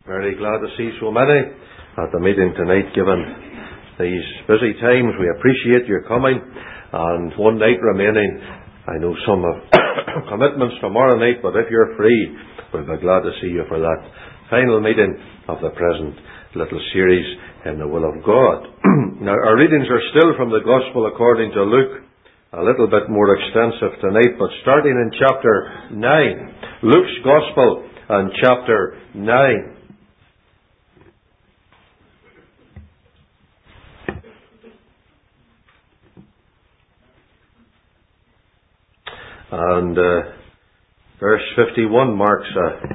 Very glad to see so many at the meeting tonight, given these busy times. We appreciate your coming, and one night remaining. I know some have commitments tomorrow night, but if you're free, we'll be glad to see you for that final meeting of the present little series in the will of God. Now, our readings are still from the Gospel according to Luke, a little bit more extensive tonight, but starting in chapter 9. Luke's Gospel and chapter 9. And verse 51 marks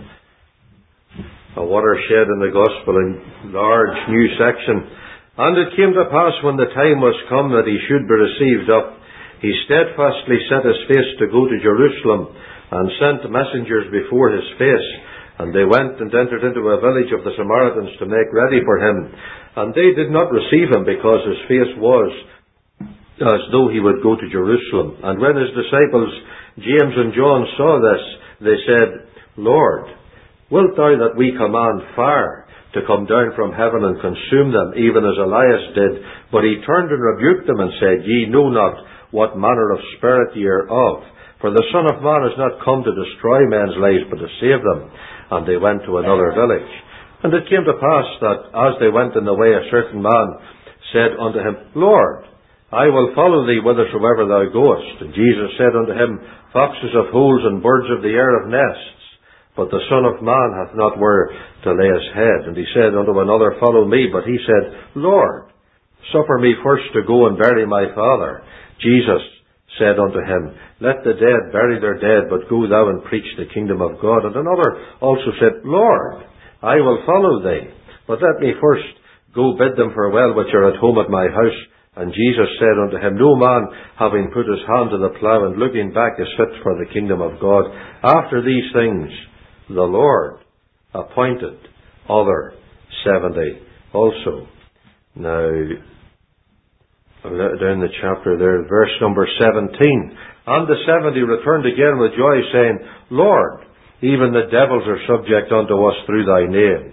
a watershed in the Gospel, in large new section. And it came to pass, when the time was come that he should be received up, he steadfastly set his face to go to Jerusalem, and sent messengers before his face. And they went and entered into a village of the Samaritans to make ready for him. And they did not receive him, because his face was as though he would go to Jerusalem. And when his disciples James and John saw this, they said, Lord, wilt thou that we command fire to come down from heaven and consume them, even as Elias did? But he turned and rebuked them and said, Ye know not what manner of spirit ye are of. For the Son of Man is not come to destroy men's lives, but to save them. And they went to another village. And it came to pass that, as they went in the way, a certain man said unto him, Lord, I will follow thee whithersoever thou goest. And Jesus said unto him, Foxes have holes, and birds of the air have nests, but the Son of Man hath not where to lay his head. And he said unto another, Follow me. But he said, Lord, suffer me first to go and bury my father. Jesus said unto him, Let the dead bury their dead, but go thou and preach the kingdom of God. And another also said, Lord, I will follow thee, but let me first go bid them farewell which are at home at my house. And Jesus said unto him, No man, having put his hand to the plough and looking back, is fit for the kingdom of God. After these things the Lord appointed other 70 also. Now, down the chapter there, verse number 17. And the 70 returned again with joy, saying, Lord, even the devils are subject unto us through thy name.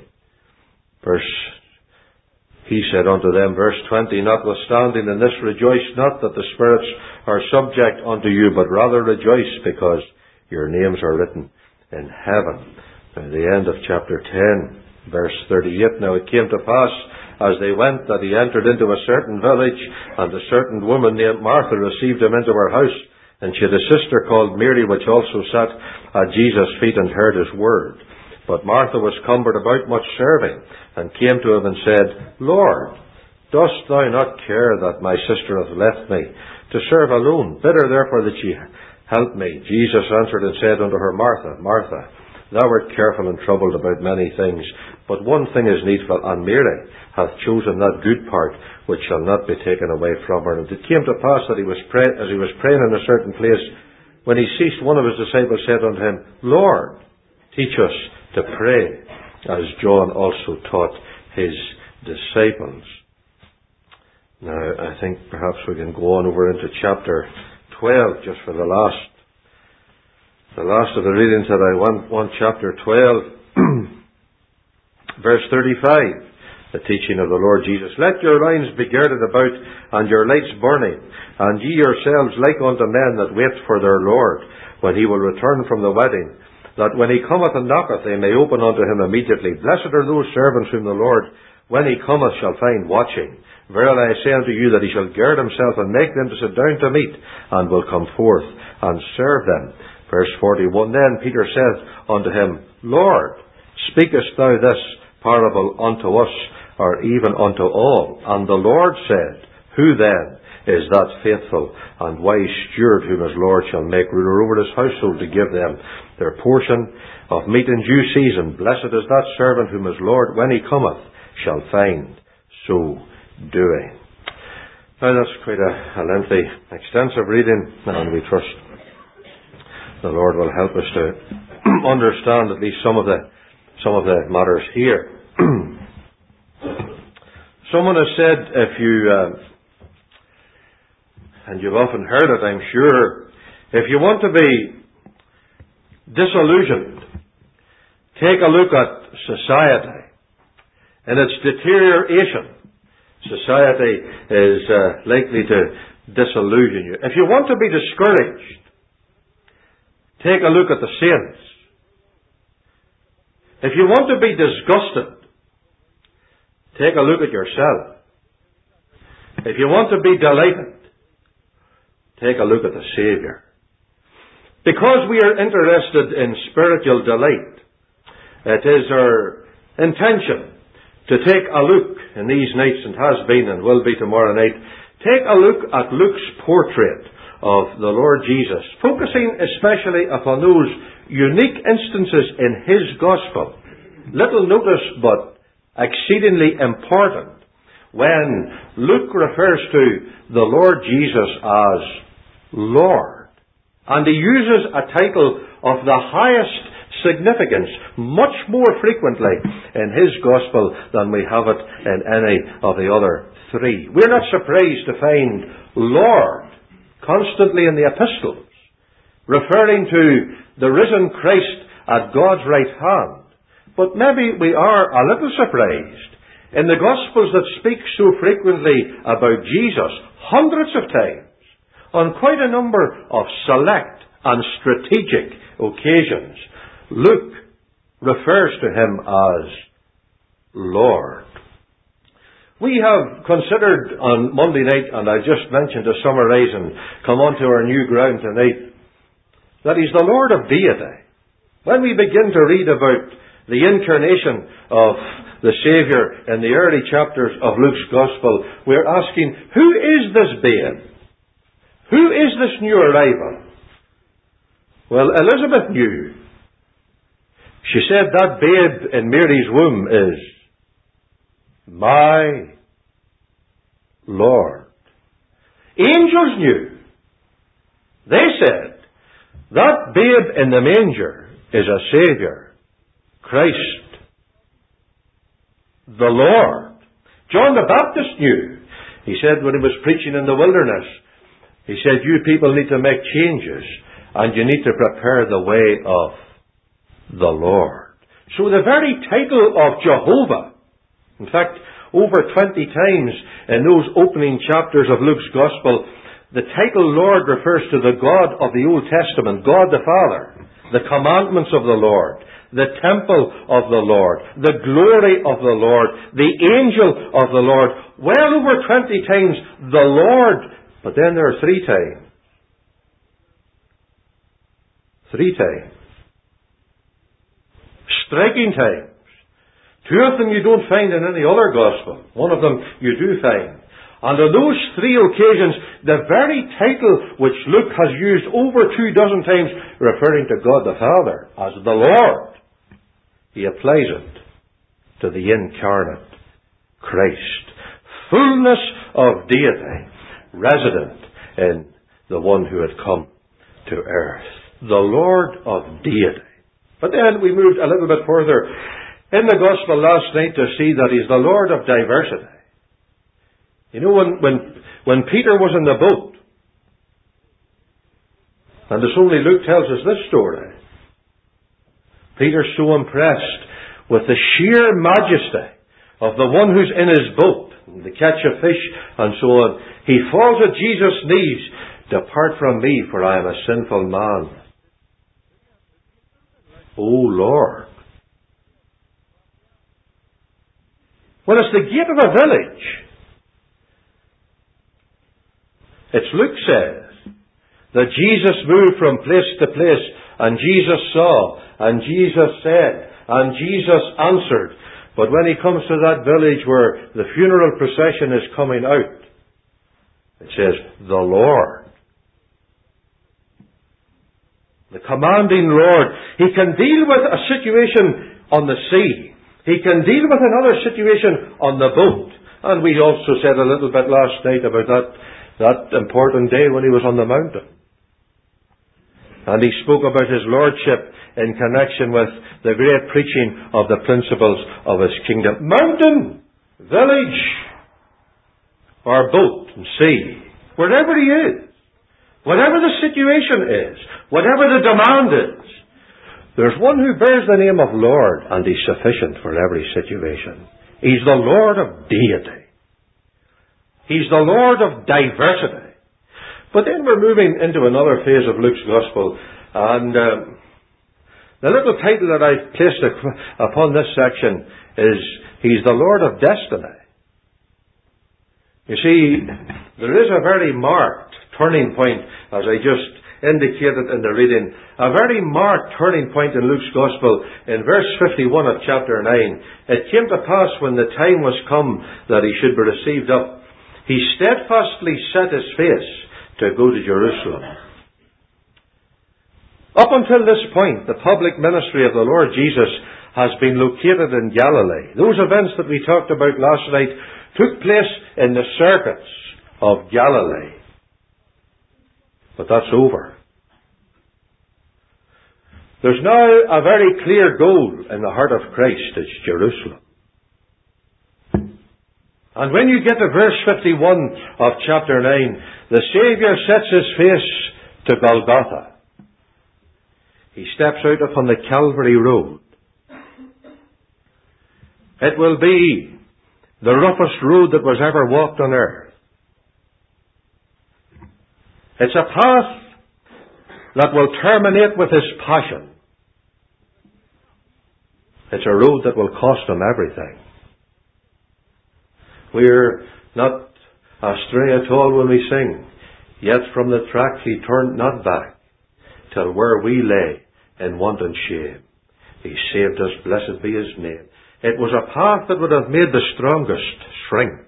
He said unto them, verse 20, Notwithstanding in this rejoice not that the spirits are subject unto you, but rather rejoice because your names are written in heaven. At the end of chapter 10, verse 38, Now it came to pass, as they went, that he entered into a certain village, and a certain woman named Martha received him into her house. And she had a sister called Mary, which also sat at Jesus' feet and heard his word. But Martha was cumbered about much serving, and came to him and said, Lord, dost thou not care that my sister hath left me to serve alone? Bid her therefore that she help me. Jesus answered and said unto her, Martha, Martha, thou art careful and troubled about many things, but one thing is needful, and Mary hath chosen that good part which shall not be taken away from her. And it came to pass that as he was praying in a certain place, when he ceased, one of his disciples said unto him, Lord, teach us to pray, as John also taught his disciples. Now, I think perhaps we can go on over into chapter 12, just for the last of the readings that I want chapter 12, verse 35, the teaching of the Lord Jesus. Let your loins be girded about, and your lights burning, and ye yourselves like unto men that wait for their Lord, when he will return from the wedding, that when he cometh and knocketh, they may open unto him immediately. Blessed are those servants whom the Lord, when he cometh, shall find watching. Verily I say unto you, that he shall gird himself and make them to sit down to meat, and will come forth and serve them. Verse 41, Then Peter said unto him, Lord, speakest thou this parable unto us, or even unto all? And the Lord said, Who then is that faithful and wise steward, whom his Lord shall make ruler over his household, to give them their portion of meat in due season? Blessed is that servant whom his Lord, when he cometh, shall find so doing. Now that's quite a lengthy, extensive reading, and we trust the Lord will help us to understand at least some of the matters here. Someone has said, and you've often heard it, I'm sure, if you want to be disillusioned, take a look at society in its deterioration, society is likely to disillusion you. If you want to be discouraged, take a look at the saints. If you want to be disgusted, take a look at yourself. If you want to be delighted, take a look at the Saviour. Because we are interested in spiritual delight, it is our intention to take a look in these nights, and has been and will be tomorrow night, take a look at Luke's portrait of the Lord Jesus, focusing especially upon those unique instances in His Gospel, little noticed but exceedingly important, when Luke refers to the Lord Jesus as Lord. And he uses a title of the highest significance much more frequently in his Gospel than we have it in any of the other three. We're not surprised to find Lord constantly in the epistles, referring to the risen Christ at God's right hand. But maybe we are a little surprised in the Gospels that speak so frequently about Jesus, hundreds of times, on quite a number of select and strategic occasions, Luke refers to Him as Lord. We have considered on Monday night, and I just mentioned to summarize and come on to our new ground tonight, that He's the Lord of deity. When we begin to read about the incarnation of the Saviour in the early chapters of Luke's Gospel, we're asking, who is this babe? Who is this new arrival? Well, Elizabeth knew. She said that babe in Mary's womb is my Lord. Angels knew. They said that babe in the manger is a Saviour, Christ, the Lord. John the Baptist knew. He said when he was preaching in the wilderness, he said, you people need to make changes, and you need to prepare the way of the Lord. So the very title of Jehovah, in fact, over 20 times in those opening chapters of Luke's Gospel, the title Lord refers to the God of the Old Testament, God the Father, the commandments of the Lord, the temple of the Lord, the glory of the Lord, the angel of the Lord. Well over 20 times the Lord. But then there are 3 times. 3 times. Striking times. 2 of them you don't find in any other Gospel. 1 of them you do find. And on those 3 occasions, the very title which Luke has used over 24 times, referring to God the Father as the Lord, he applies it to the incarnate Christ. Fullness of deity, resident in the one who had come to earth. The Lord of deity. But then we moved a little bit further in the Gospel last night to see that He's the Lord of diversity. You know, when Peter was in the boat, and it's only Luke tells us this story, Peter's so impressed with the sheer majesty of the one who's in his boat, the catch of fish and so on, he falls at Jesus' knees. Depart from me, for I am a sinful man. O Lord. Well, it's the gate of a village. It's Luke says that Jesus moved from place to place, and Jesus saw, and Jesus said, and Jesus answered. But when he comes to that village where the funeral procession is coming out, it says, the Lord. The commanding Lord. He can deal with a situation on the sea. He can deal with another situation on the boat. And we also said a little bit last night about that important day when he was on the mountain. And he spoke about his lordship in connection with the great preaching of the principles of his kingdom. Mountain, village, or boat and sea, wherever he is, whatever the situation is, whatever the demand is, there's one who bears the name of Lord, and he's sufficient for every situation. He's the Lord of deity. He's the Lord of diversity. But then we're moving into another phase of Luke's Gospel, and the little title that I've placed upon this section is, He's the Lord of destiny. You see, there is a very marked turning point, as I just indicated in the reading, a very marked turning point in Luke's Gospel in verse 51 of chapter 9. It came to pass when the time was come that he should be received up, he steadfastly set his face to go to Jerusalem. Up until this point, the public ministry of the Lord Jesus has been located in Galilee. Those events that we talked about last night took place in the circuits of Galilee. But that's over. There's now a very clear goal in the heart of Christ. It's Jerusalem. And when you get to verse 51 of chapter 9, the Saviour sets his face to Golgotha. He steps out upon the Calvary road. It will be the roughest road that was ever walked on earth. It's a path that will terminate with his passion. It's a road that will cost him everything. We're not astray at all when we sing, yet from the track he turned not back, till where we lay in want and shame, he saved us, blessed be his name. It was a path that would have made the strongest shrink.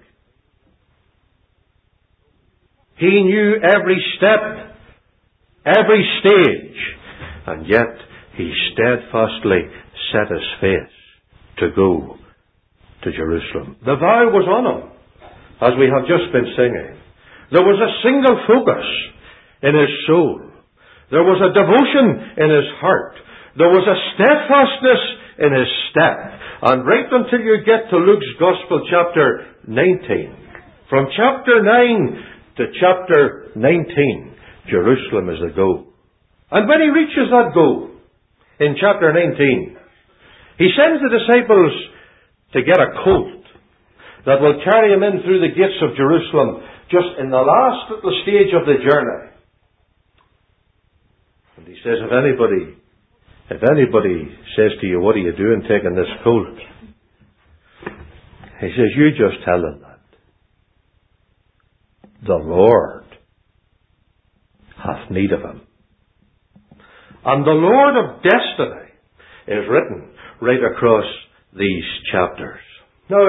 He knew every step, every stage, and yet he steadfastly set his face to go to Jerusalem. The vow was on him, as we have just been singing. There was a single focus in his soul. There was a devotion in his heart. There was a steadfastness in his step. And right until you get to Luke's Gospel chapter 19, from chapter 9 to chapter 19, Jerusalem is the goal. And when he reaches that goal, in chapter 19, he sends the disciples to get a colt that will carry him in through the gates of Jerusalem, just in the last little stage of the journey. And he says, if anybody says to you, what are you doing taking this colt? He says, you just tell them that the Lord hath need of him. And the Lord of destiny is written right across these chapters. Now,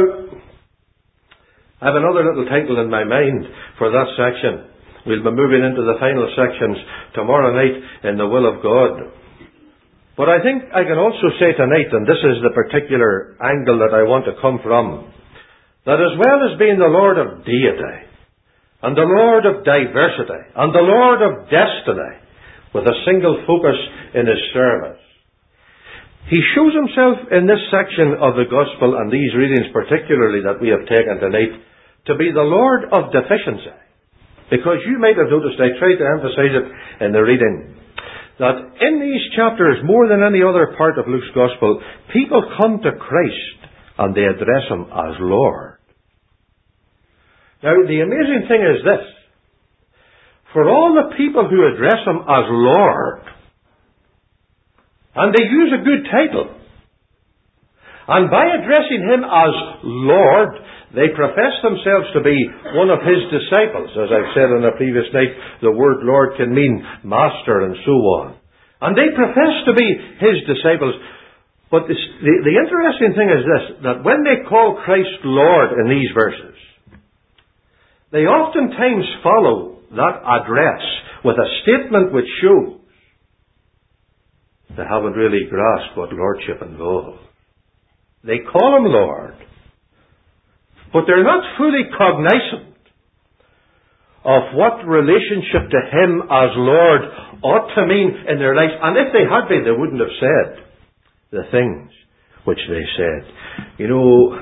I have another little title in my mind for that section. We'll be moving into the final sections tomorrow night in the will of God. But I think I can also say tonight, and this is the particular angle that I want to come from, that as well as being the Lord of deity, and the Lord of diversity, and the Lord of destiny, with a single focus in his service, he shows himself in this section of the Gospel, and these readings particularly that we have taken tonight, to be the Lord of deficiency. Because you might have noticed, I tried to emphasize it in the reading, that in these chapters, more than any other part of Luke's Gospel, people come to Christ and they address him as Lord. Now, the amazing thing is this. For all the people who address him as Lord, and they use a good title, and by addressing him as Lord, they profess themselves to be one of his disciples. As I've said on a previous night, the word Lord can mean master and so on. And they profess to be his disciples. But the interesting thing is this, that when they call Christ Lord in these verses, they oftentimes follow that address with a statement which shows they haven't really grasped what lordship involves. They call him Lord, but they're not fully cognizant of what relationship to him as Lord ought to mean in their lives. And if they had been, they wouldn't have said the things which they said. You know,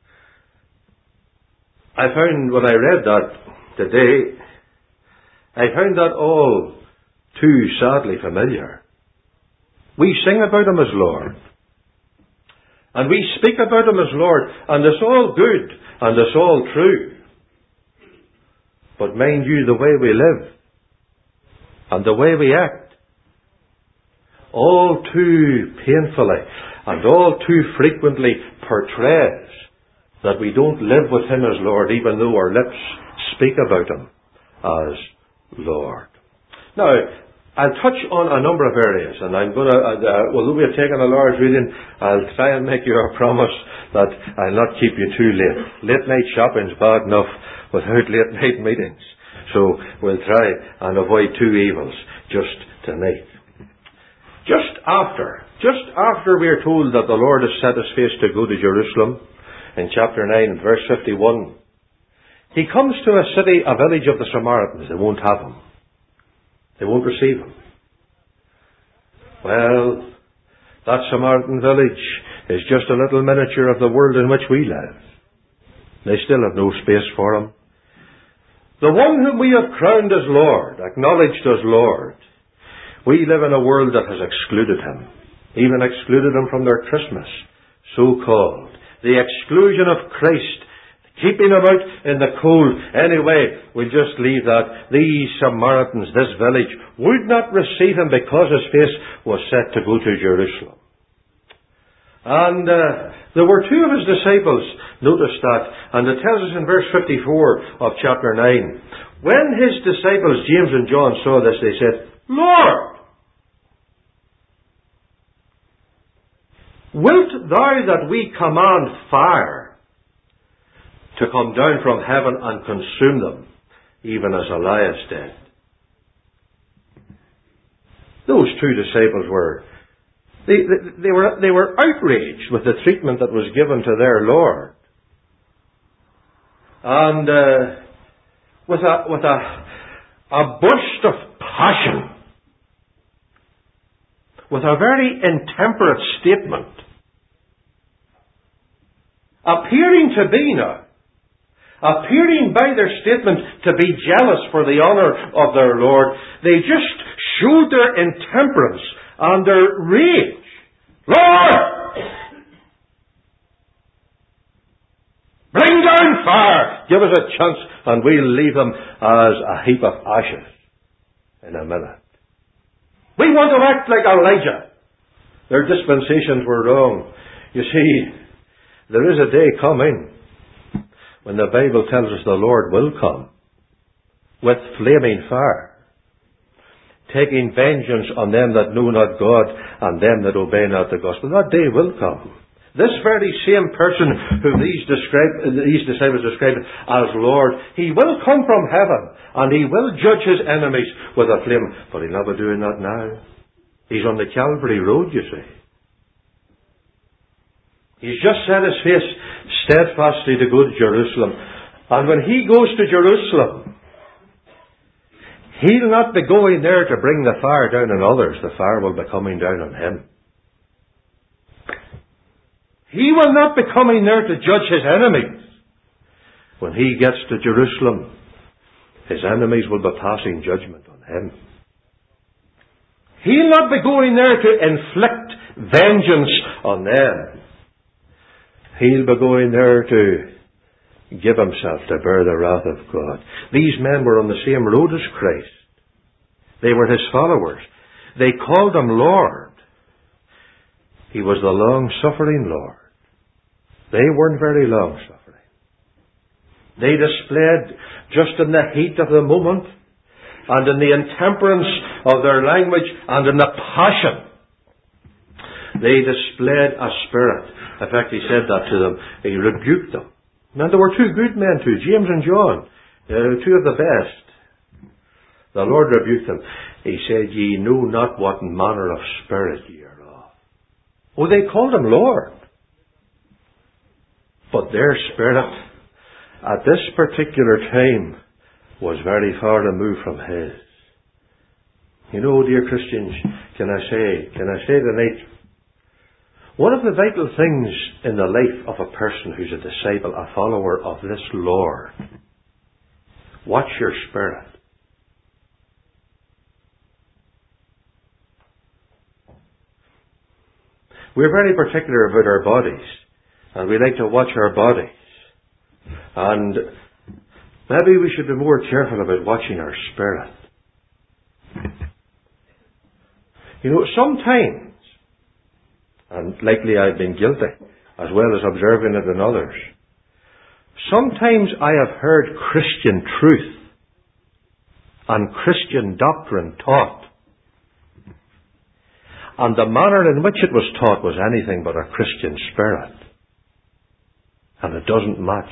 I found when I read that today, I found that all too sadly familiar. We sing about him as Lord. And we speak about Him as Lord, and it's all good, and it's all true. But mind you, the way we live, and the way we act, all too painfully, and all too frequently portrays that we don't live with Him as Lord, even though our lips speak about Him as Lord. Now, I'll touch on a number of areas, and I'm going to, although we have taken a large reading, I'll try and make you a promise that I'll not keep you too late. Late night shopping's bad enough without late night meetings. So we'll try and avoid two evils just tonight. Just after we are told that the Lord has set His face to go to Jerusalem, in chapter 9 and verse 51, He comes to a city, a village of the Samaritans. They won't have Him. They won't receive Him. Well, that Samaritan village is just a little miniature of the world in which we live. They still have no space for Him. The one whom we have crowned as Lord, acknowledged as Lord, we live in a world that has excluded Him, even excluded Him from their Christmas, so-called. The exclusion of Christ, keeping Him out in the cold. Anyway, we'll just leave that. These Samaritans, this village, would not receive Him because His face was set to go to Jerusalem. And there were two of His disciples, notice that, and it tells us in verse 54 of chapter 9. When His disciples, James and John, saw this, they said, Lord, wilt Thou that we command fire to come down from heaven and consume them, even as Elias did? Those two disciples were outraged with the treatment that was given to their Lord, and with a burst of passion, with a very intemperate statement, appearing by their statement to be jealous for the honour of their Lord, they just showed their intemperance and their rage. Lord! Bring down fire! Give us a chance and we'll leave them as a heap of ashes in a minute. We want to act like Elijah. Their dispensations were wrong. You see, there is a day coming when the Bible tells us the Lord will come with flaming fire, taking vengeance on them that know not God and them that obey not the gospel. That day will come. This very same person whom these disciples described as Lord, He will come from heaven and He will judge His enemies with a flame. But He'll not be doing that now. He's on the Calvary Road, you see. He's just set His face steadfastly to go to Jerusalem. And when He goes to Jerusalem, He'll not be going there to bring the fire down on others. The fire will be coming down on Him. He will not be coming there to judge His enemies. When He gets to Jerusalem, His enemies will be passing judgment on Him. He'll not be going there to inflict vengeance on them. He'll be going there to give Himself to bear the wrath of God. These men were on the same road as Christ. They were His followers. They called Him Lord. He was the long-suffering Lord. They weren't very long-suffering. They displayed, just in the heat of the moment, and in the intemperance of their language, and in the passion, they displayed a spirit. In fact, He said that to them. He rebuked them. And there were two good men too, James and John, two of the best. The Lord rebuked them. He said, Ye know not what manner of spirit ye are of. Oh, they called Him Lord. But their spirit, at this particular time, was very far removed from His. You know, dear Christians, can I say tonight, one of the vital things in the life of a person who's a disciple, a follower of this Lord, watch your spirit. We're very particular about our bodies, and we like to watch our bodies. And maybe we should be more careful about watching our spirit. Sometimes, and likely I've been guilty, as well as observing it in others, sometimes I have heard Christian truth and Christian doctrine taught, and the manner in which it was taught was anything but a Christian spirit. And it doesn't match.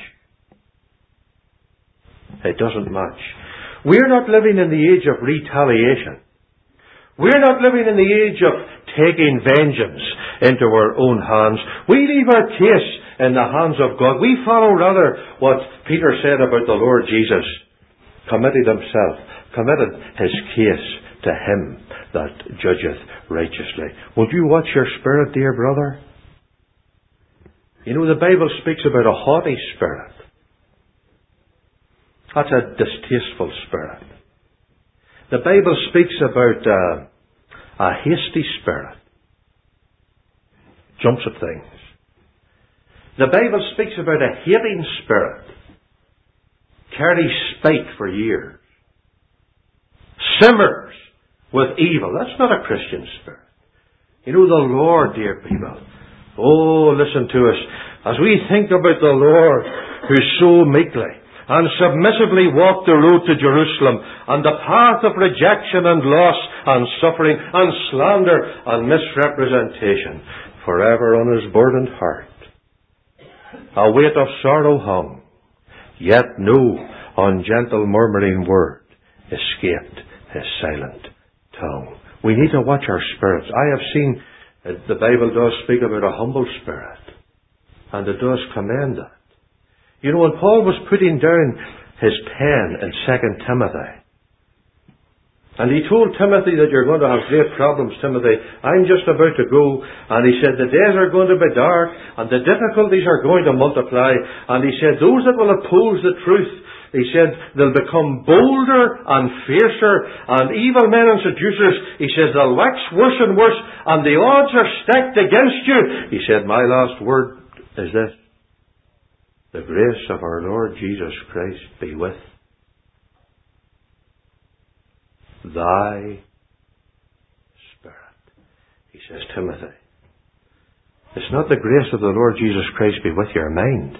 It doesn't match. We're not living in the age of retaliation. We're not living in the age of taking vengeance into our own hands. We leave our case in the hands of God. We follow rather what Peter said about the Lord Jesus. Committed his case to him that judgeth righteously. Would you watch your spirit, dear brother? The Bible speaks about a haughty spirit. That's a distasteful spirit. The Bible speaks about a hasty spirit. Jumps at things. The Bible speaks about a hating spirit. Carries spite for years. Simmers with evil. That's not a Christian spirit. The Lord, dear people. Oh, listen to us. As we think about the Lord who so meekly and submissively walked the road to Jerusalem, and the path of rejection and loss and suffering and slander and misrepresentation, forever on his burdened heart. A weight of sorrow hung, yet no ungentle murmuring word escaped his silent tongue. We need to watch our spirits. I have seen the Bible does speak about a humble spirit, and it does commend that. When Paul was putting down his pen in 2 Timothy, and he told Timothy that you're going to have great problems, Timothy. I'm just about to go. And he said the days are going to be dark, and the difficulties are going to multiply. And he said those that will oppose the truth, he said they'll become bolder and fiercer, and evil men and seducers, he says they'll wax worse and worse, and the odds are stacked against you. He said, my last word is this: the grace of our Lord Jesus Christ be with thy spirit. He says, Timothy, it's not the grace of the Lord Jesus Christ be with your mind.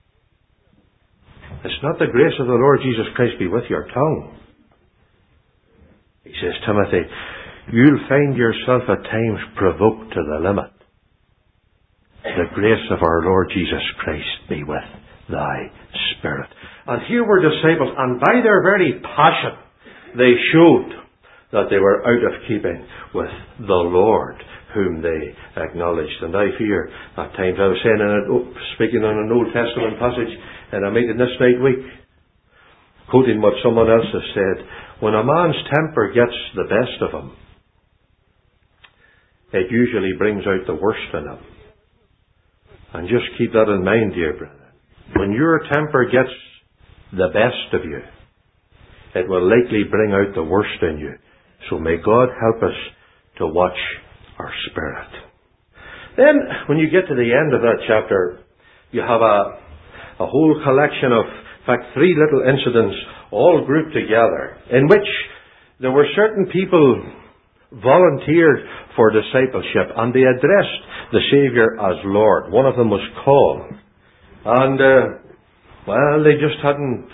It's not the grace of the Lord Jesus Christ be with your tongue. He says, Timothy, you'll find yourself at times provoked to the limit. The grace of our Lord Jesus Christ be with thy spirit. And here were disciples, and by their very passion, they showed that they were out of keeping with the Lord whom they acknowledged. And I fear at times, I was saying speaking on an Old Testament passage in a meeting this night week, quoting what someone else has said, when a man's temper gets the best of him, it usually brings out the worst in him. And just keep that in mind, dear brethren. When your temper gets the best of you, it will likely bring out the worst in you. So may God help us to watch our spirit. Then, when you get to the end of that chapter, you have a whole collection of, in fact, 3 little incidents all grouped together, in which there were certain people volunteered for discipleship, and they addressed the Saviour as Lord. One of them was called. And, they just hadn't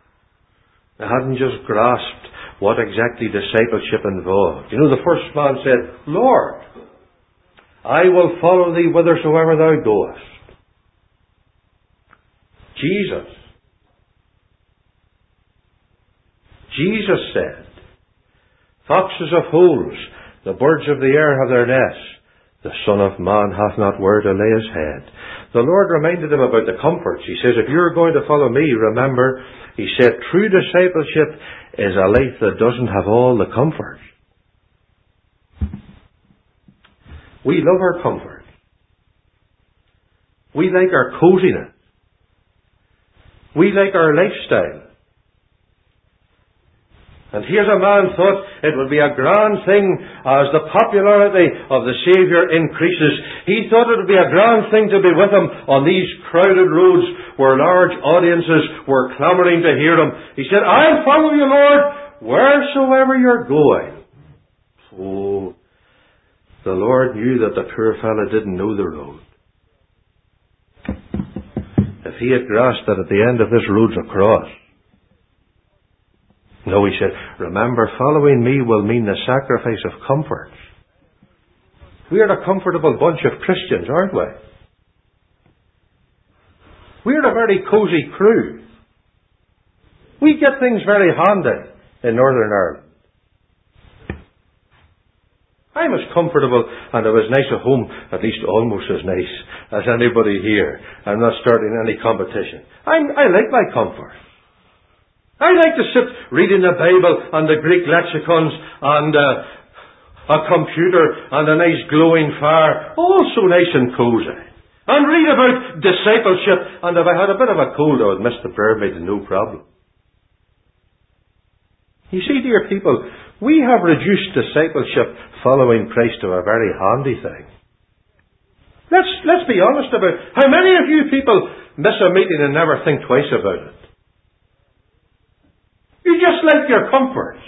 just grasped what exactly discipleship involved. The first man said, Lord, I will follow thee whithersoever thou goest. Jesus said, foxes have holes, the birds of the air have their nests, the Son of Man hath not where to lay his head. The Lord reminded him about the comforts. He says, if you're going to follow me, remember, he said, true discipleship is a life that doesn't have all the comforts. We love our comfort. We like our coziness. We like our lifestyle. And here's a man thought it would be a grand thing as the popularity of the Saviour increases. He thought it would be a grand thing to be with him on these crowded roads where large audiences were clamouring to hear him. He said, I'll follow you, Lord, wheresoever you're going. Oh, the Lord knew that the poor fellow didn't know the road. If he had grasped that at the end of this road's a cross. No, he said, remember, following me will mean the sacrifice of comforts. We're a comfortable bunch of Christians, aren't we? We're a very cosy crew. We get things very handy in Northern Ireland. I'm as comfortable, and I was nice at home, at least almost as nice as anybody here. I'm not starting any competition. I like my comfort. I like to sit reading the Bible and the Greek lexicons and a computer and a nice glowing fire, all so nice and cosy. And read about discipleship, and if I had a bit of a cold I would miss the prayer meeting, no problem. You see, dear people, we have reduced discipleship following Christ to a very handy thing. Let's be honest about it. How many of you people miss a meeting and never think twice about it? You just like your comforts.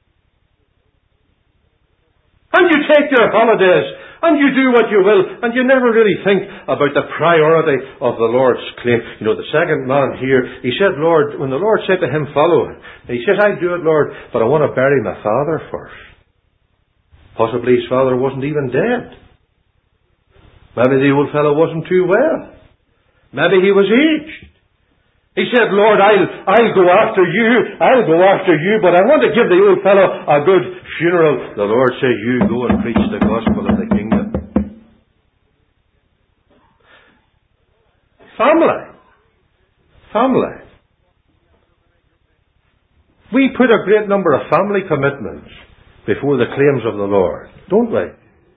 And you take your holidays, and you do what you will, and you never really think about the priority of the Lord's claim. You know, the second man here, he said, Lord, when the Lord said to him, follow him, he says, I'll do it, Lord, but I want to bury my father first. Possibly his father wasn't even dead. Maybe the old fellow wasn't too well. Maybe he was aged. He said, Lord, I'll go after you, but I want to give the old fellow a good funeral. The Lord says, you go and preach the gospel of the kingdom. Family. We put a great number of family commitments before the claims of the Lord, don't we?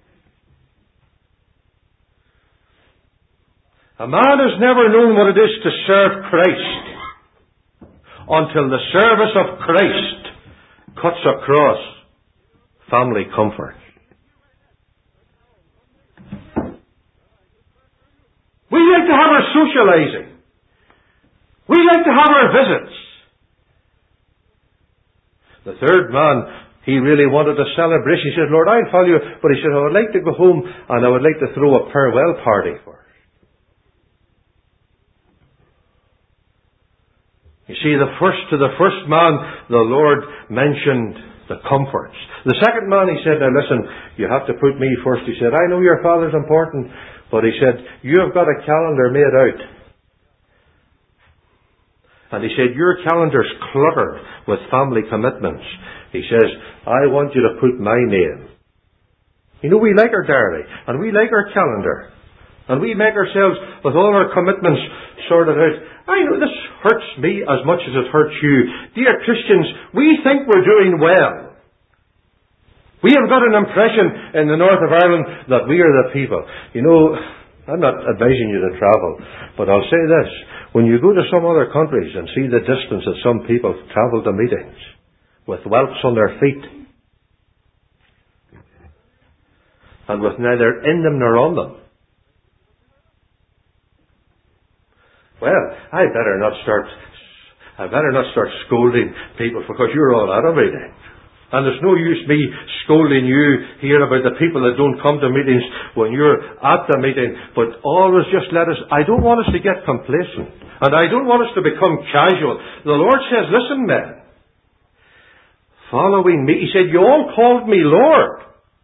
A man has never known what it is to serve Christ until the service of Christ cuts across family comfort. We like to have our socializing. We like to have our visits. The third man, he really wanted a celebration. He said, Lord, I'll follow you, but he said, I would like to go home and I would like to throw a farewell party first. You see, to the first man, the Lord mentioned the comforts. The second man, he said, now listen, you have to put me first. He said, I know your father's important, but he said, you have got a calendar made out. And he said, your calendar's cluttered with family commitments. He says, I want you to put my name. You know, we like our diary, and we like our calendar. And we make ourselves, with all our commitments, sorted out. I know this hurts me as much as it hurts you. Dear Christians, we think we're doing well. We have got an impression in the north of Ireland that we are the people. You know, I'm not advising you to travel, but I'll say this. When you go to some other countries and see the distance that some people travel to meetings, with whelps on their feet, and with neither in them nor on them, well, I better not start scolding people because you're all at a meeting. And there's no use me scolding you here about the people that don't come to meetings when you're at the meeting. But always just I don't want us to get complacent. And I don't want us to become casual. The Lord says, listen, men, following me. He said, you all called me Lord.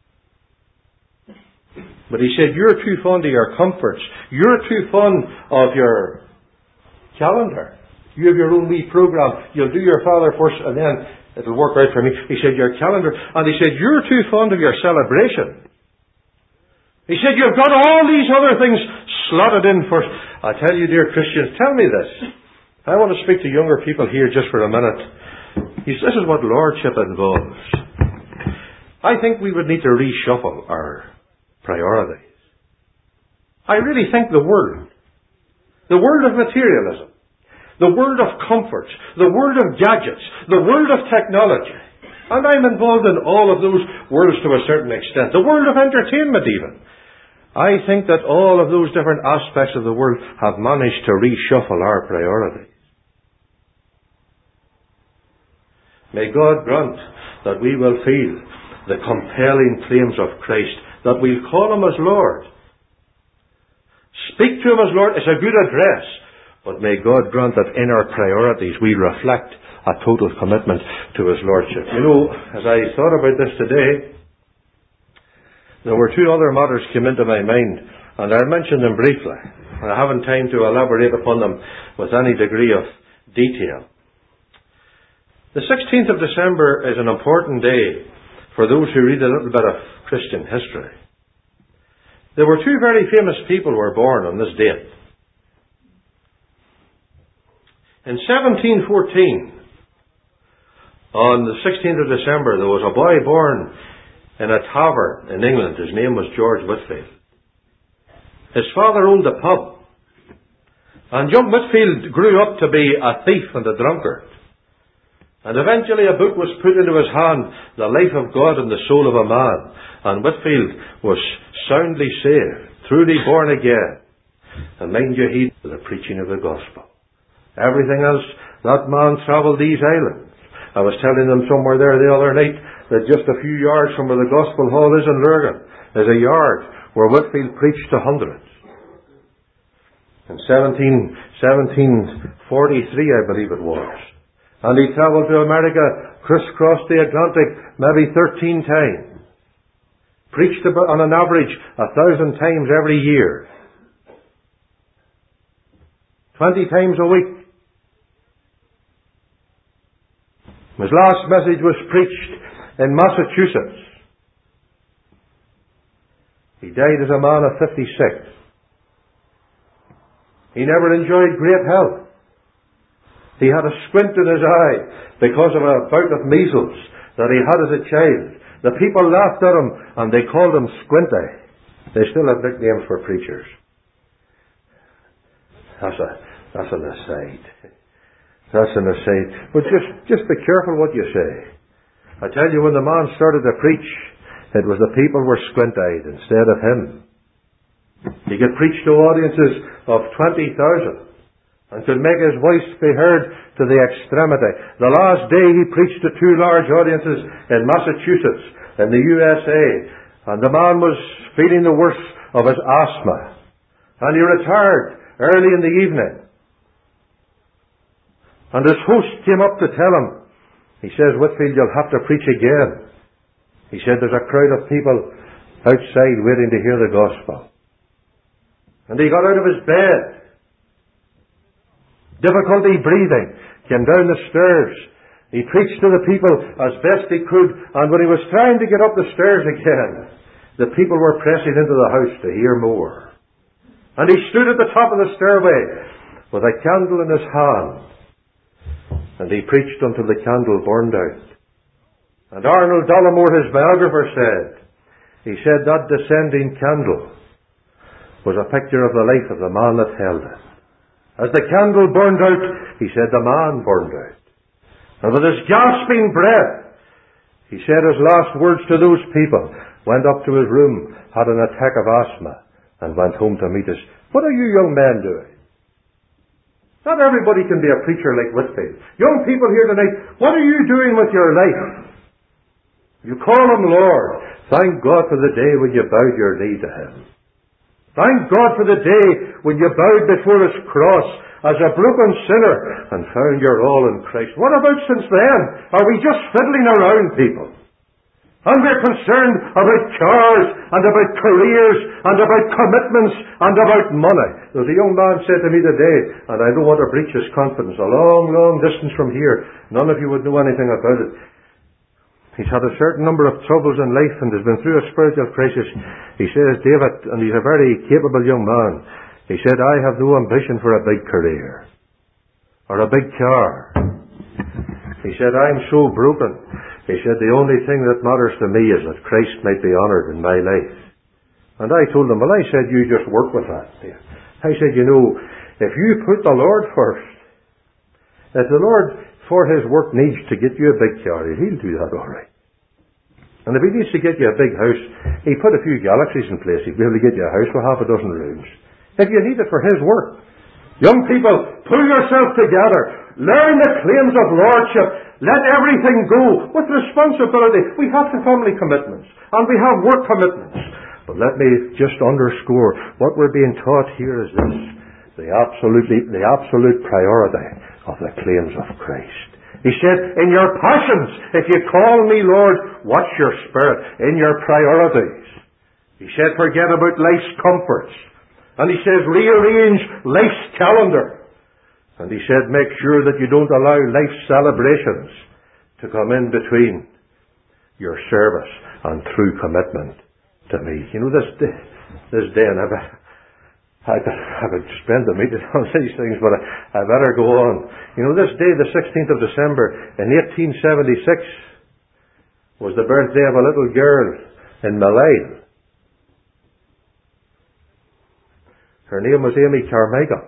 But he said, you're too fond of your comforts. You're too fond of your calendar. You have your own wee program. You'll do your father first and then it'll work out for me. He said, your calendar. And he said, you're too fond of your celebration. He said, you've got all these other things slotted in first. I tell you, dear Christians, tell me this. I want to speak to younger people here just for a minute. This is what lordship involves. I think we would need to reshuffle our priorities. I really think the world of materialism, the world of comfort, the world of gadgets, the world of technology, And I'm involved in all of those worlds to a certain extent. The world of entertainment even. I think that all of those different aspects of the world have managed to reshuffle our priorities. May God grant that we will feel the compelling claims of Christ, that we'll call Him as Lord. Speak to Him as Lord is a good address, but may God grant that in our priorities we reflect a total commitment to His Lordship. You know, as I thought about this today, there were two other matters came into my mind, and I'll mention them briefly. I haven't time to elaborate upon them with any degree of detail. The 16th of December is an important day for those who read a little bit of Christian history. There were two very famous people who were born on this date. In 1714, on the 16th of December, there was a boy born in a tavern in England. His name was George Whitefield. His father owned a pub. And young Whitefield grew up to be a thief and a drunkard. And eventually a book was put into his hand, The Life of God and the Soul of a Man. And Whitefield was soundly saved, truly born again. And mind you, heed to the preaching of the gospel. Everything else, that man travelled these islands. I was telling them somewhere there the other night that just a few yards from where the Gospel Hall is in Lurgan is a yard where Whitefield preached to hundreds. In 1743, I believe it was. And he travelled to America, crisscrossed the Atlantic maybe 13 times. Preached about, on an average 1,000 times every year. 20 times a week. His last message was preached in Massachusetts. He died as a man of 56. He never enjoyed great health. He had a squint in his eye because of a bout of measles that he had as a child. The people laughed at him and they called him Squint-Eye. They still have nicknames for preachers. That's an aside. That's an aside. But just be careful what you say. I tell you, when the man started to preach, it was the people were squint-eyed instead of him. He could preach to audiences of 20,000 and could make his voice be heard to the extremity. The last day he preached to two large audiences in Massachusetts, in the USA, and the man was feeling the worst of his asthma. And he retired early in the evening. And his host came up to tell him, he says, Whitefield, you'll have to preach again. He said, there's a crowd of people outside waiting to hear the gospel. And he got out of his bed. Difficulty breathing. Came down the stairs. He preached to the people as best he could. And when he was trying to get up the stairs again, the people were pressing into the house to hear more. And he stood at the top of the stairway with a candle in his hand. And he preached until the candle burned out. And Arnold Dollimore, his biographer, he said that descending candle was a picture of the life of the man that held it. As the candle burned out, he said the man burned out. And with his gasping breath, he said his last words to those people, went up to his room, had an attack of asthma, and went home to meet us. What are you young men doing? Not everybody can be a preacher like Whitefield. Young people here tonight, what are you doing with your life? You call Him Lord. Thank God for the day when you bowed your knee to Him. Thank God for the day when you bowed before His cross as a broken sinner and found your all in Christ. What about since then? Are we just fiddling around, people? And we're concerned about cars, and about careers, and about commitments, and about money. There was a young man said to me today, and I don't want to breach his confidence, a long, long distance from here. None of you would know anything about it. He's had a certain number of troubles in life and has been through a spiritual crisis. He says, David, and he's a very capable young man, he said, I have no ambition for a big career or a big car. He said, I'm so broken. He said, the only thing that matters to me is that Christ might be honoured in my life. And I told him, well, I said, you just work with that. I said, you know, if you put the Lord first, if the Lord for his work needs to get you a big car, he'll do that all right. And if he needs to get you a big house, he put a few galaxies in place. He'll be able to get you a house with half a dozen rooms. If you need it for his work. Young people, pull yourself together. Learn the claims of lordship. Let everything go with responsibility. We have the family commitments, and we have work commitments. But let me just underscore, what we're being taught here is this: the absolute priority of the claims of Christ. He said, in your passions, if you call me Lord, watch your spirit in your priorities. He said, forget about life's comforts. And he says, rearrange life's calendar. And he said, make sure that you don't allow life's celebrations to come in between your service and true commitment to me. You know, this day, and I could spend a meeting on these things, but I better go on. You know, this day, the 16th of December, in 1876, was the birthday of a little girl in Malay. Her name was Amy Carmichael.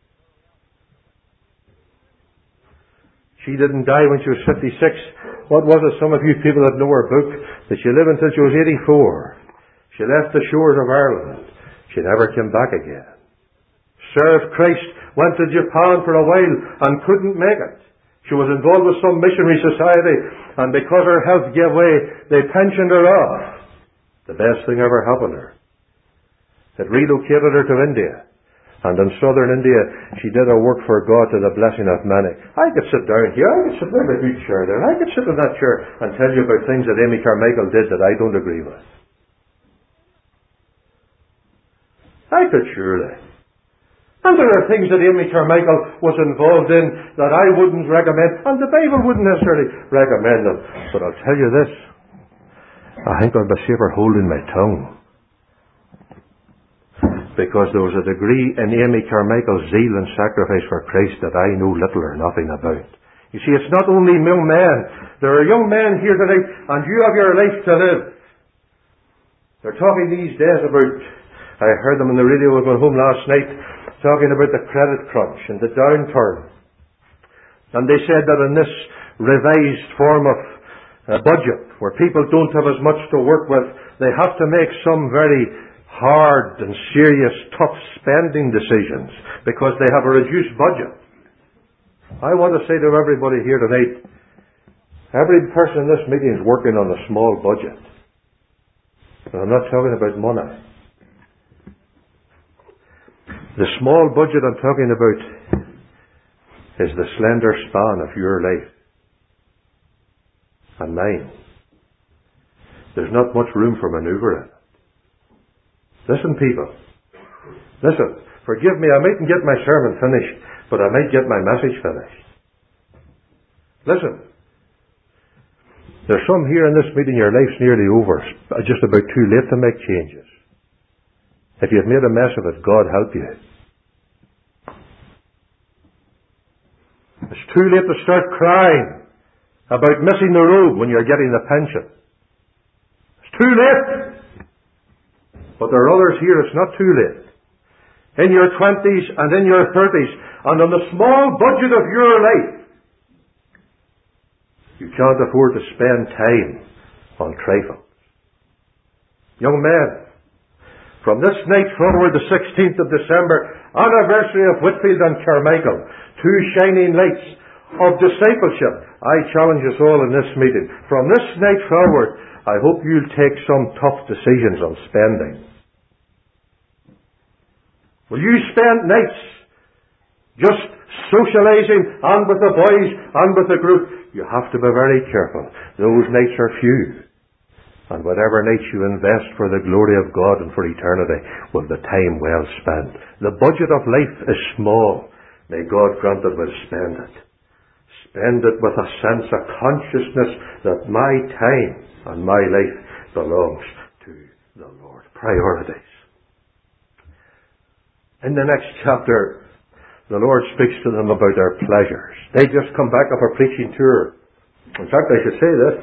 She didn't die when she was 56. What was it? Some of you people that know her book, that she lived until she was 84. She left the shores of Ireland. She never came back again. Served Christ, went to Japan for a while and couldn't make it. She was involved with some missionary society, and because her health gave way, they pensioned her off. The best thing ever happened to her. It relocated her to India. And in southern India, she did her work for God to the blessing of many. I could sit down here, I could sit in a huge chair there, I could sit in that chair and tell you about things that Amy Carmichael did that I don't agree with. I could surely. And there are things that Amy Carmichael was involved in that I wouldn't recommend, and the Bible wouldn't necessarily recommend them. But I'll tell you this, I think I'd be safer holding my tongue. Because there was a degree in Amy Carmichael's zeal and sacrifice for Christ that I know little or nothing about. You see, it's not only young men. There are young men here tonight, and you have your life to live. They're talking these days about, I heard them on the radio, I was going home last night, talking about the credit crunch and the downturn. And they said that in this revised form of budget, where people don't have as much to work with, they have to make some very hard and serious, tough spending decisions because they have a reduced budget. I want to say to everybody here tonight, every person in this meeting is working on a small budget. And I'm not talking about money. The small budget I'm talking about is the slender span of your life and mine. There's not much room for maneuver in it. Listen, people. Listen. Forgive me, I mightn't get my sermon finished, but I might get my message finished. Listen. There's some here in this meeting, your life's nearly over. It's just about too late to make changes. If you've made a mess of it, God help you. It's too late to start crying about missing the road when you're getting the pension. It's too late. But there are others here, it's not too late. In your 20s and in your 30s, and on the small budget of your life, you can't afford to spend time on trifles. Young men, from this night forward, the 16th of December, anniversary of Whitefield and Carmichael, two shining lights of discipleship, I challenge us all in this meeting. From this night forward, I hope you'll take some tough decisions on spending. Will you spend nights just socializing and with the boys and with the group? You have to be very careful. Those nights are few. And whatever nights you invest for the glory of God and for eternity will be time well spent. The budget of life is small. May God grant that we'll spend it. Spend it with a sense of consciousness that my time and my life belongs to the Lord. Priorities. In the next chapter, the Lord speaks to them about their pleasures. They just come back off a preaching tour. In fact, I should say this.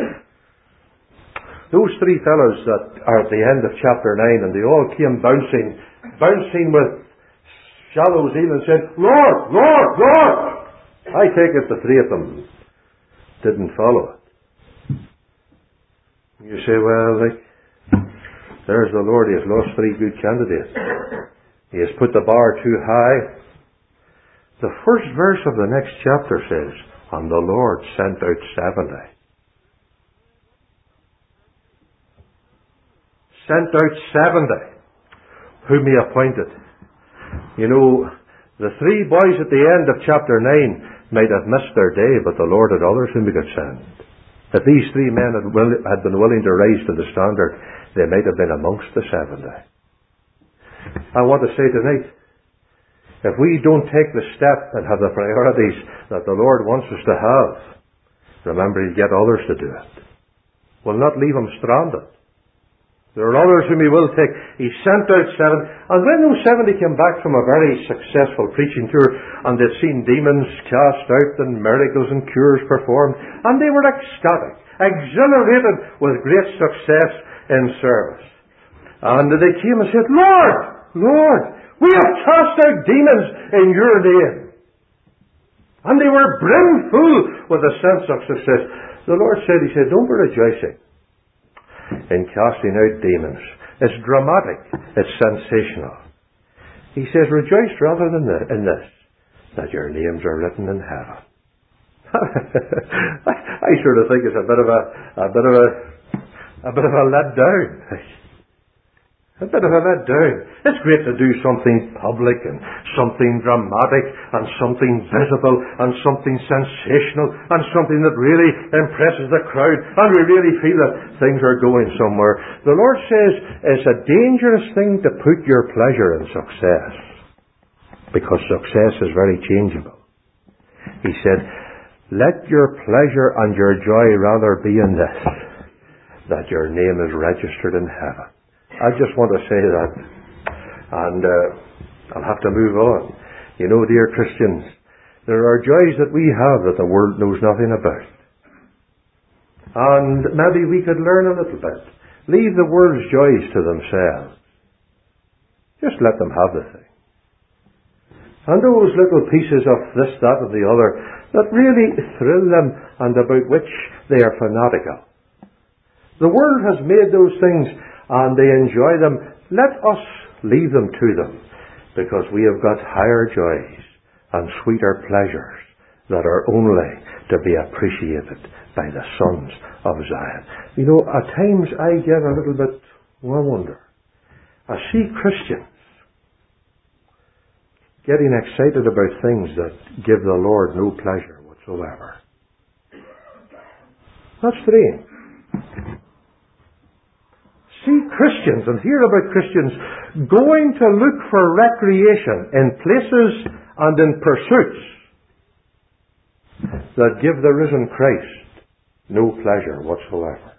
Those three fellows that are at the end of chapter 9, and they all came bouncing with shallow zeal and said, Lord, Lord, Lord! I take it the three of them didn't follow it. You say, well, there's the Lord. He has lost three good candidates. He has put the bar too high. The first verse of the next chapter says, and the Lord sent out 70. Sent out 70, whom he appointed. You know, the three boys at the end of chapter 9 might have missed their day, but the Lord had others whom he could send. If these three men had been willing to rise to the standard, they might have been amongst the 70. I want to say tonight, if we don't take the step and have the priorities that the Lord wants us to have, remember He'll get others to do it. We'll not leave them stranded. There are others whom He will take. He sent out 70. And when those 70 came back from a very successful preaching tour, and they'd seen demons cast out and miracles and cures performed, and they were ecstatic, exhilarated with great success in service. And they came and said, Lord, Lord, we have cast out demons in your name. And they were brimful with a sense of success. The Lord said, He said, don't be rejoicing in casting out demons. It's dramatic. It's sensational. He says, rejoice rather than in this, that your names are written in heaven. I sort of think it's a bit of a letdown. A bit of a letdown. It's great to do something public and something dramatic and something visible and something sensational and something that really impresses the crowd and we really feel that things are going somewhere. The Lord says it's a dangerous thing to put your pleasure in success, because success is very changeable. He said, let your pleasure and your joy rather be in this, that your name is registered in heaven. I just want to say that, and I'll have to move on. You know, dear Christians, there are joys that we have that the world knows nothing about. And maybe we could learn a little bit. Leave the world's joys to themselves. Just let them have the thing. And those little pieces of this, that, and the other that really thrill them and about which they are fanatical. The world has made those things and they enjoy them. Let us leave them to them, because we have got higher joys and sweeter pleasures that are only to be appreciated by the sons of Zion. You know, at times I get a little bit, I wonder, I see Christians getting excited about things that give the Lord no pleasure whatsoever. That's strange. See Christians and hear about Christians going to look for recreation in places and in pursuits that give the risen Christ no pleasure whatsoever.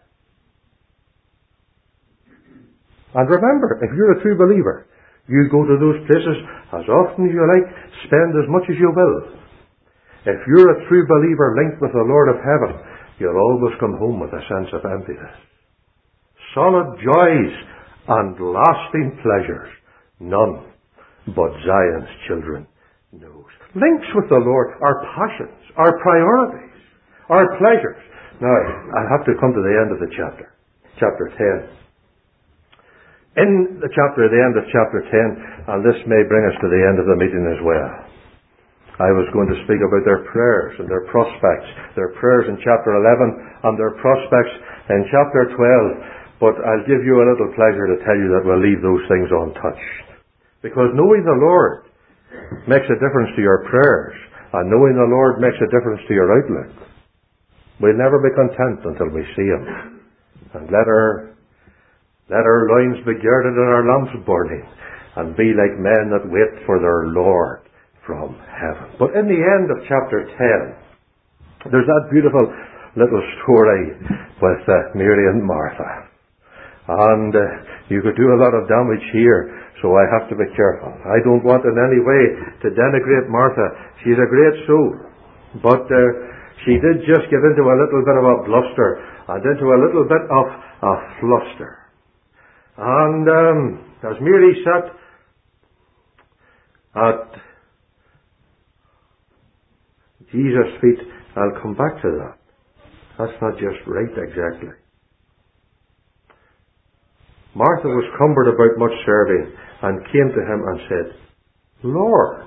And remember, if you're a true believer, you go to those places as often as you like, spend as much as you will. If you're a true believer linked with the Lord of heaven, you'll always come home with a sense of emptiness. Solid joys and lasting pleasures none but Zion's children knows. Links with the Lord are passions, are priorities, are pleasures. Now, I have to come to the end of the chapter. Chapter 10. In the end of chapter 10, and this may bring us to the end of the meeting as well, I was going to speak about their prayers and their prospects. Their prayers in chapter 11 and their prospects in chapter 12. But I'll give you a little pleasure to tell you that we'll leave those things untouched. Because knowing the Lord makes a difference to your prayers, and knowing the Lord makes a difference to your outlook. We'll never be content until we see Him. And let our loins be girded and our lamps burning, and be like men that wait for their Lord from heaven. But in the end of chapter 10, there's that beautiful little story with Mary and Martha. And you could do a lot of damage here, so I have to be careful. I don't want in any way to denigrate Martha. She's a great soul. But she did just get into a little bit of a bluster and into a little bit of a fluster. And as Mary sat Jesus' feet, I'll come back to that. That's not just right exactly. Martha was cumbered about much serving and came to him and said, Lord,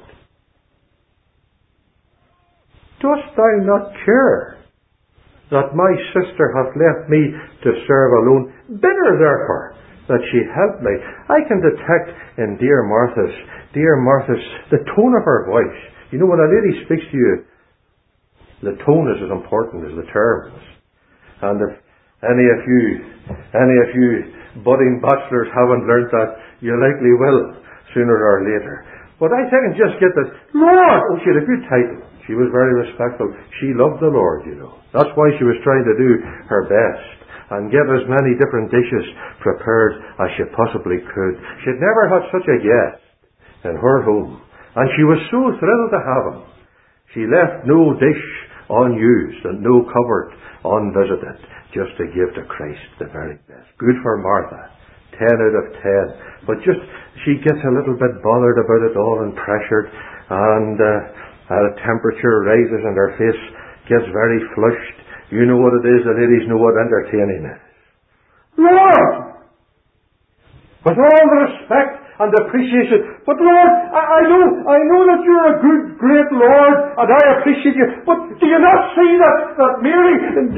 dost thou not care that my sister hath left me to serve alone? Bid her therefore that she help me. I can detect in dear Martha's, the tone of her voice. You know, when a lady speaks to you, the tone is as important as the terms. And if any of you budding bachelors haven't learnt that, you likely will, sooner or later. But I think and just get that, Lord! Oh, she had a good title. She was very respectful. She loved the Lord, you know. That's why she was trying to do her best and get as many different dishes prepared as she possibly could. She'd never had such a guest in her home. And she was so thrilled to have him. She left no dish unused and no cupboard unvisited, just to give to Christ the very best. Good for Martha. 10 out of 10. But just, she gets a little bit bothered about it all and pressured, and the temperature rises and her face gets very flushed. You know what it is, the ladies know what entertaining is. Lord! With all the respect and appreciation, but Lord, I know that you're a good, great Lord, and I appreciate you, but do you not see that Mary, and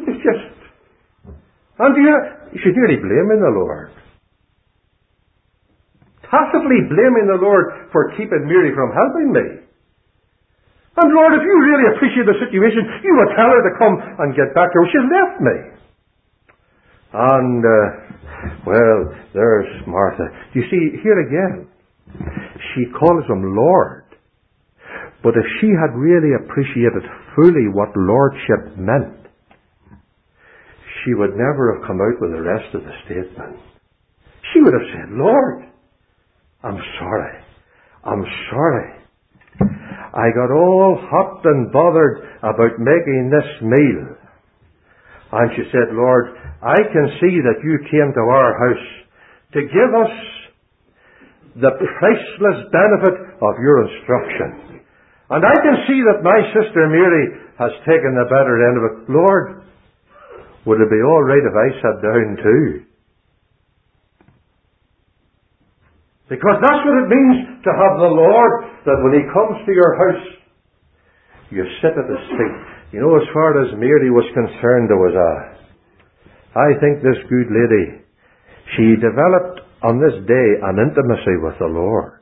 she's nearly blaming the Lord. Tacitly blaming the Lord for keeping Mary from helping me. And Lord, if you really appreciate the situation, you would tell her to come and get back here. She's left me. And, well, there's Martha. You see, here again, she calls him Lord. But if she had really appreciated fully what lordship meant, she would never have come out with the rest of the statement. She would have said, Lord, I'm sorry. I got all hot and bothered about making this meal. And she said, Lord, I can see that you came to our house to give us the priceless benefit of your instruction. And I can see that my sister Mary has taken the better end of it. Lord, would it be all right if I sat down too? Because that's what it means to have the Lord, that when He comes to your house, you sit at His feet. You know, as far as Mary was concerned, I think this good lady, she developed on this day an intimacy with the Lord.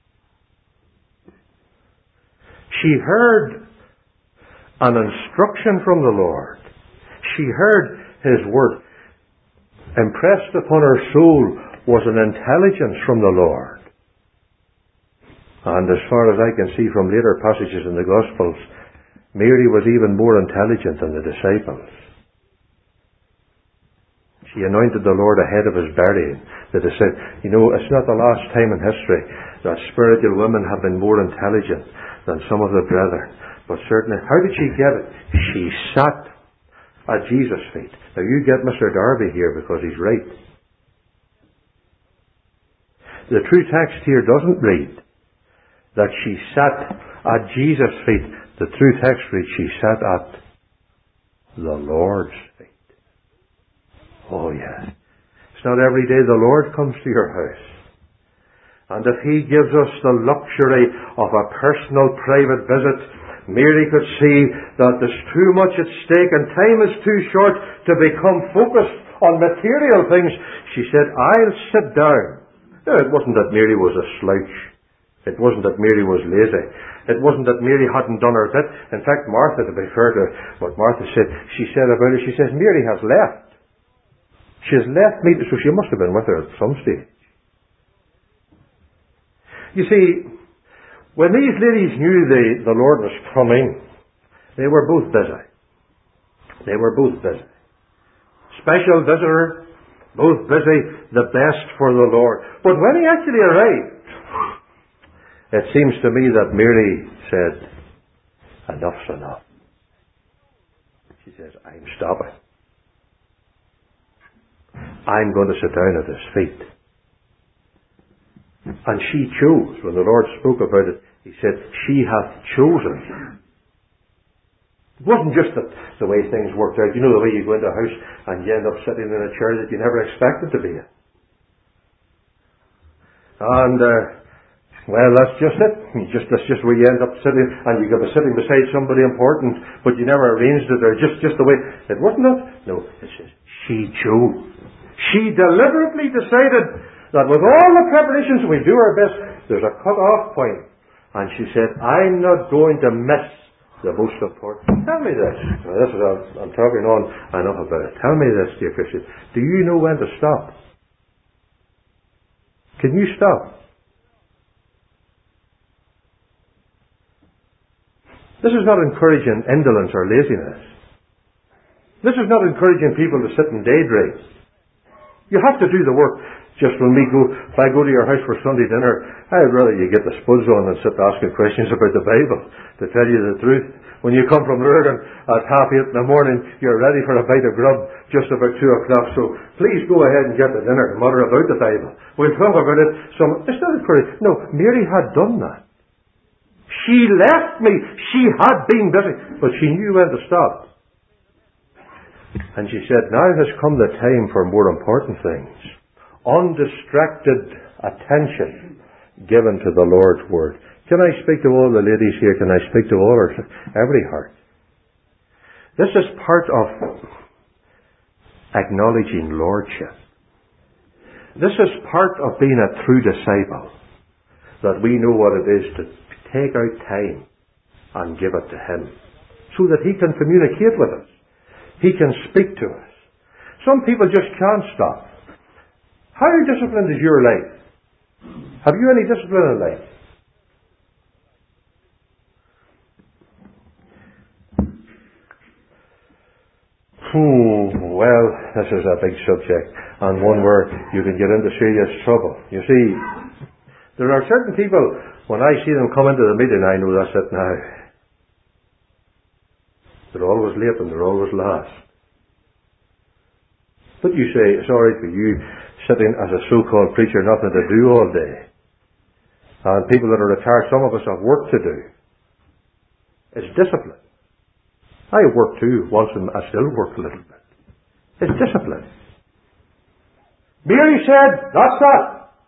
She heard an instruction from the Lord. She heard His word. Impressed upon her soul was an intelligence from the Lord. And as far as I can see from later passages in the Gospels, Mary was even more intelligent than the disciples. She anointed the Lord ahead of His burying. That is said, you know, it's not the last time in history that spiritual women have been more intelligent than some of the brethren. But certainly, how did she get it? She sat at Jesus' feet. Now you get Mr. Darby here because he's right. The true text here doesn't read that she sat at Jesus' feet. The true text reads she sat at the Lord's feet. Oh yes. It's not every day the Lord comes to your house. And if He gives us the luxury of a personal private visit, Mary could see that there's too much at stake and time is too short to become focused on material things. She said, I'll sit down. Now, it wasn't that Mary was a slouch. It wasn't that Mary was lazy. It wasn't that Mary hadn't done her bit. In fact, Martha, to be fair to what Martha said, she said about her, she says, Mary has left. She has left me, so she must have been with her at some stage. You see, when these ladies knew the Lord was coming, they were both busy. Special visitor, both busy, the best for the Lord. But when He actually arrived, it seems to me that Mary said, enough's enough. She says, I'm stopping. I'm going to sit down at His feet. And she chose. When the Lord spoke about it, He said, she hath chosen It wasn't just the way things worked out. You know the way you go into a house and you end up sitting in a chair that you never expected to be in. And, well, that's just it. That's just where you end up sitting, and you could be sitting beside somebody important, but you never arranged it, or just the way. It wasn't that. No, it says, she chose. She deliberately decided that with all the preparations, we do our best, there's a cut-off point. And she said, I'm not going to miss the most important. Tell me this. Now, this is, I'm talking on enough about it. Tell me this, dear Christian. Do you know when to stop? Can you stop? This is not encouraging indolence or laziness. This is not encouraging people to sit and daydream. You have to do the work. Just when if I go to your house for Sunday dinner, I'd rather you get the spuds on and sit asking questions about the Bible, to tell you the truth. When you come from Lurgan at 8:30 in the morning, you're ready for a bite of grub just about 2 o'clock. So please go ahead and get the dinner and mutter about the Bible. We'll talk about it. It's not encouraging. No, Mary had done that. She left me. She had been busy, but she knew when to stop. And she said, now has come the time for more important things. Undistracted attention given to the Lord's Word. Can I speak to all the ladies here? Can I speak to every heart? This is part of acknowledging Lordship. This is part of being a true disciple. That we know what it is to take out time and give it to Him. So that He can communicate with us. He can speak to us. Some people just can't stop. How disciplined is your life? Have you any discipline in life? Well, this is a big subject, and one where you can get into serious trouble. You see, there are certain people, when I see them come into the meeting, I know that's it now. They're always late and they're always last. But you say, sorry for you, sitting as a so-called preacher, nothing to do all day. And people that are retired, some of us have work to do. It's discipline. I work too, once and I still work a little bit. It's discipline. Mary said, that's that.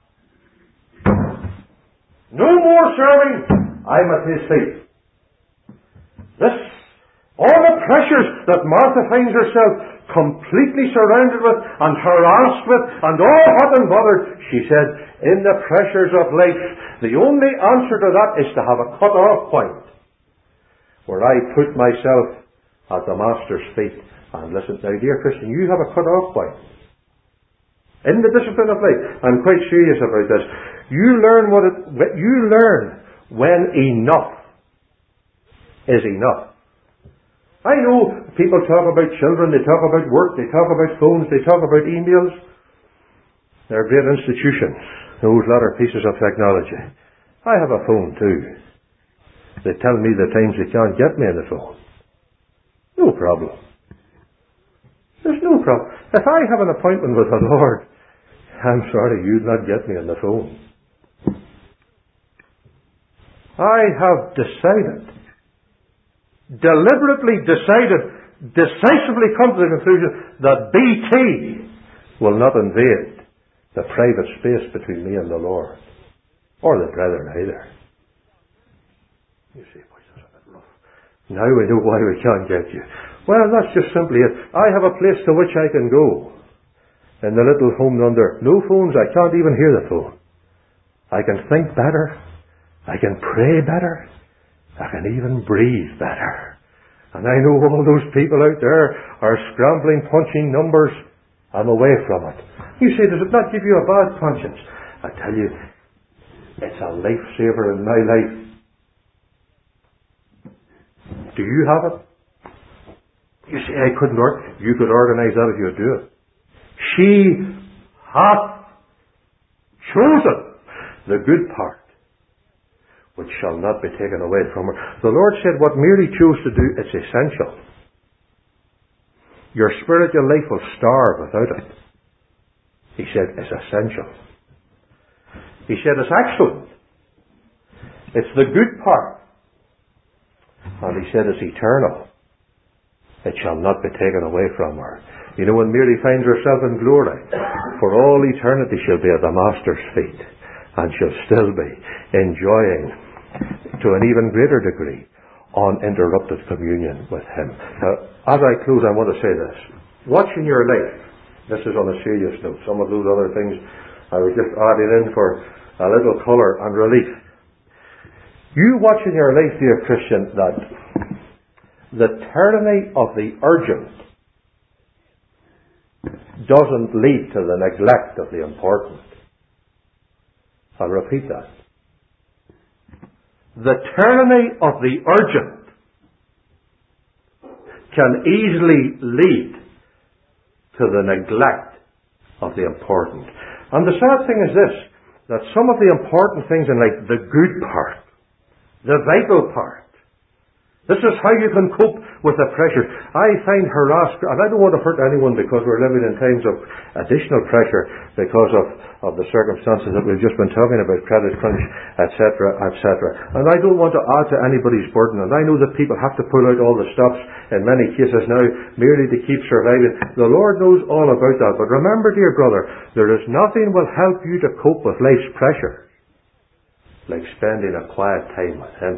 No more serving. I'm at His feet. All the pressures that Martha finds herself completely surrounded with and harassed with and all hot and bothered, she said, in the pressures of life, the only answer to that is to have a cut-off point where I put myself at the Master's feet and listen. Now, dear Christian, you have a cut-off point. In the discipline of life, I'm quite serious about this. You learn when enough is enough. I know people talk about children, they talk about work, they talk about phones, they talk about emails. They're great institutions, those latter pieces of technology. I have a phone too. They tell me the times they can't get me on the phone. No problem. There's no problem. If I have an appointment with the Lord, I'm sorry, you'd not get me on the phone. I have deliberately decisively come to the conclusion that BT will not invade the private space between me and the Lord, or the brethren either. You see, boy, that's a bit rough. Now we know why we can't get you. Well, that's just simply it. I have a place to which I can go. In the little home under no phones, I can't even hear the phone. I can think better. I can pray better. I can even breathe better. And I know all those people out there are scrambling, punching numbers. I'm away from it. You say, does it not give you a bad conscience? I tell you, it's a lifesaver in my life. Do you have it? You say, I couldn't work. You could organize that if you would do it. She hath chosen the good part, which shall not be taken away from her. The Lord said what Mary chose to do, it's essential. Your spiritual life will starve without it. He said it's essential. He said it's excellent. It's the good part. And He said it's eternal. It shall not be taken away from her. You know, when Mary finds herself in glory, for all eternity she'll be at the Master's feet, and she'll still be enjoying, to an even greater degree, uninterrupted communion with Him. Now, as I close, I want to say this. Watch in your life. This is on a serious note. Some of those other things I was just adding in for a little colour and relief. You watch in your life, dear Christian, that the tyranny of the urgent doesn't lead to the neglect of the important. I'll repeat that. The tyranny of the urgent can easily lead to the neglect of the important. And the sad thing is this, that some of the important things in life, the good part, the vital part, this is how you can cope with the pressure. I find harassed, and I don't want to hurt anyone because we're living in times of additional pressure because of the circumstances that we've just been talking about, credit crunch, etc., etc. And I don't want to add to anybody's burden. And I know that people have to pull out all the stops in many cases now merely to keep surviving. The Lord knows all about that. But remember, dear brother, there is nothing will help you to cope with life's pressure like spending a quiet time with Him.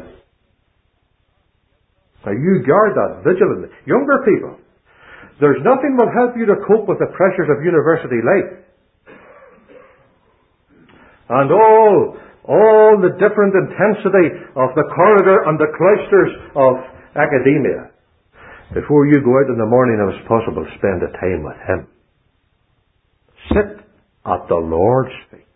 Now you guard that vigilantly. Younger people, there's nothing will help you to cope with the pressures of university life. And all the different intensity of the corridor and the cloisters of academia. Before you go out in the morning, if it's possible, spend a time with Him. Sit at the Lord's feet.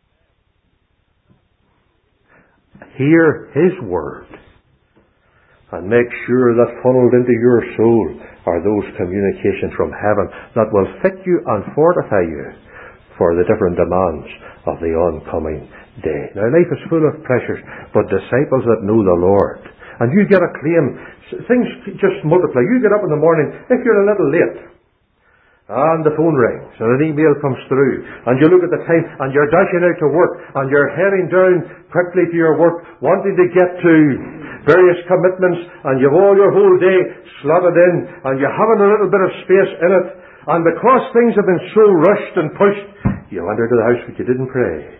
Hear His word. And make sure that funneled into your soul are those communications from heaven that will fit you and fortify you for the different demands of the oncoming day. Now, life is full of pressures, but disciples that know the Lord. And you get a claim, things just multiply. You get up in the morning, if you're a little late, and the phone rings, and an email comes through, and you look at the time, and you're dashing out to work, and you're heading down quickly to your work, wanting to get to various commitments, and you've all your whole day slotted in, and you haven't a little bit of space in it, and because things have been so rushed and pushed, you went into the house but you didn't pray.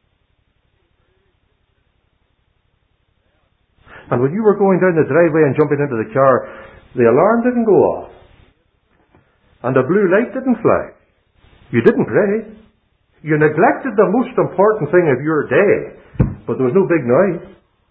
And when you were going down the driveway and jumping into the car, the alarm didn't go off. And the blue light didn't flash. You didn't pray. You neglected the most important thing of your day, but there was no big noise.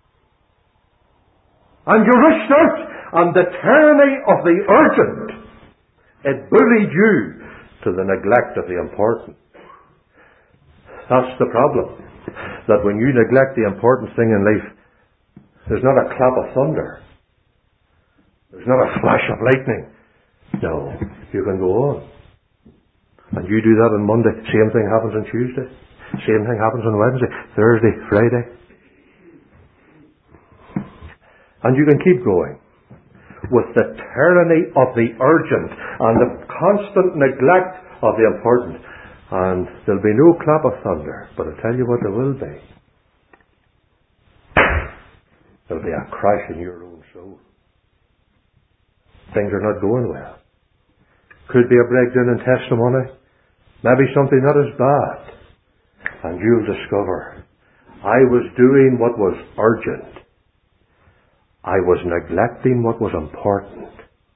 And you rushed out, and the tyranny of the urgent, it bullied you to the neglect of the important. That's the problem. That when you neglect the important thing in life, there's not a clap of thunder. There's not a flash of lightning. No, you can go on. And you do that on Monday. Same thing happens on Tuesday. Same thing happens on Wednesday, Thursday, Friday. And you can keep going. With the tyranny of the urgent and the constant neglect of the important. And there'll be no clap of thunder. But I'll tell you what there will be. There'll be a crash in your own soul. Things are not going well. Could be a breakdown in testimony. Maybe something not as bad. And you'll discover, I was doing what was urgent. I was neglecting what was important.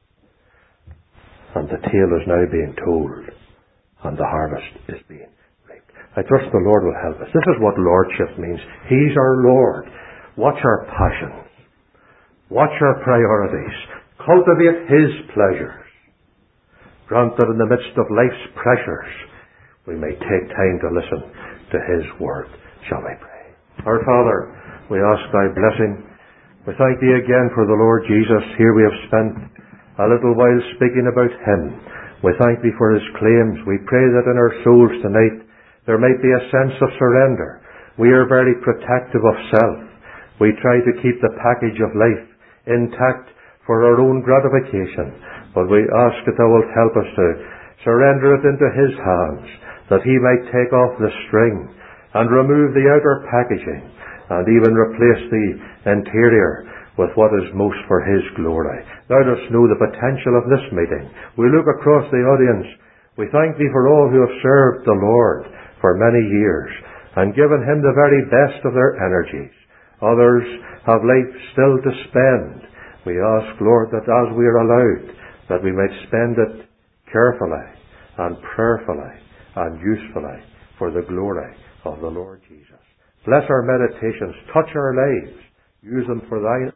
And the tale is now being told. And the harvest is being reaped. I trust the Lord will help us. This is what lordship means. He's our Lord. Watch our passions. Watch our priorities. Cultivate His pleasures. Grant that in the midst of life's pressures, we may take time to listen to His word. Shall we pray? Our Father, we ask Thy blessing. We thank Thee again for the Lord Jesus. Here we have spent a little while speaking about Him. We thank Thee for His claims. We pray that in our souls tonight there might be a sense of surrender. We are very protective of self. We try to keep the package of life intact for our own gratification. But we ask that Thou wilt help us to surrender it into His hands, that He might take off the string and remove the outer packaging and even replace the interior with what is most for His glory. Thou dost know the potential of this meeting. We look across the audience. We thank Thee for all who have served the Lord for many years and given Him the very best of their energies. Others have life still to spend. We ask, Lord, that as we are allowed, that we might spend it carefully and prayerfully and usefully for the glory of the Lord Jesus. Bless our meditations. Touch our lives. Use them for Thy